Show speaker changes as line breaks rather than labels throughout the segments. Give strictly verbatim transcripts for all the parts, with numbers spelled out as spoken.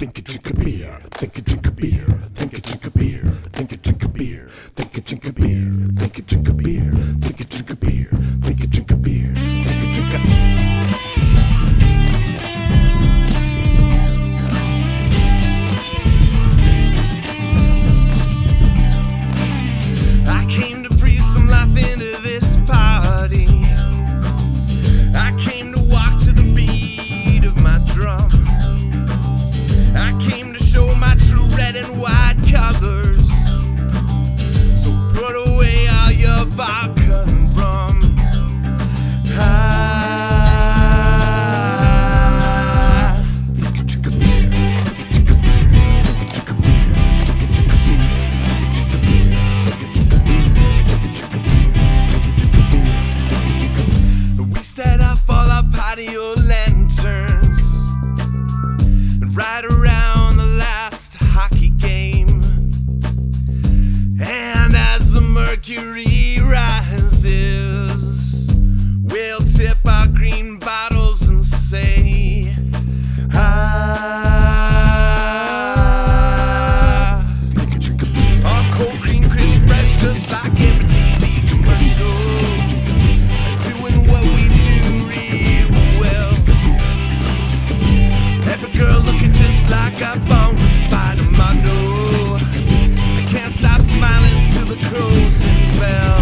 think you drink a beer, think you drink a beer, think you drink a beer, think you drink a beer, think you drink a beer, think you drink a beer, think you drink a beer, think you drink a beer, think you drink a
I came to breathe some life into this party. I came to walk to the beat of my drum. I came to show my true red and white colors. So put away all your vodka and rum. I think you drink a beer, think you drink a beer, think you drink a beer, think you drink a beer, think you drink a beer, think you drink a beer, think you drink a beer, think you drink a beer, think you drink a beer. We set up all our patio lanterns and ride around the last hockey game. And as the mercury rises, we'll tip our green bottles and say, ah. Think you drink a beer. Our cold cream crisp fresh, just like every T V commercial. Doing what we do real well. Every girl looking just like a bonafide Armando. I can't stop smiling till the closing bell.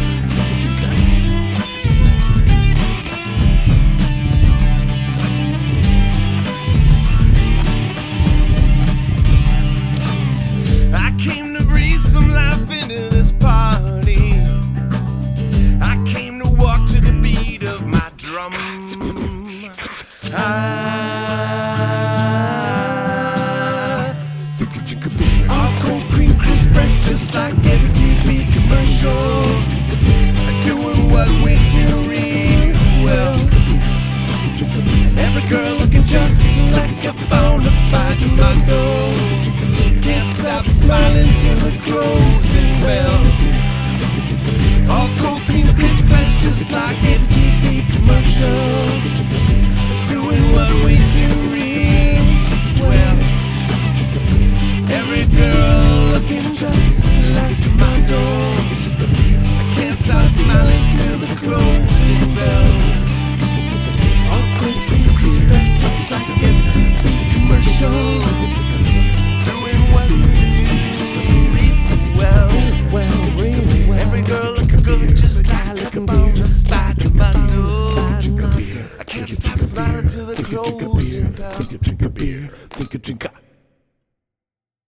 I came to breathe some life into this party. I came to walk to the beat of my drum. I
think you drink a beer.
all cold cream crisp fresh, just like every T V commercial. Doing what we do real well. Every girl looking just like a bonafide tomato. Can't stop smiling till the closing bell. All cold cream crisp fresh, just like every T V commercial. Doing what we do real well. Every girl looking just like a tomato. I can't stop smiling till the closing bell. All cold cream crisp fresh, just like every T V commercial. Doing what we do real well.
Well, really well.
Every girl looking good, just like a bone, just like a tomato. I can't stop smiling till the closing bell.
Think you drink a beer, think you drink a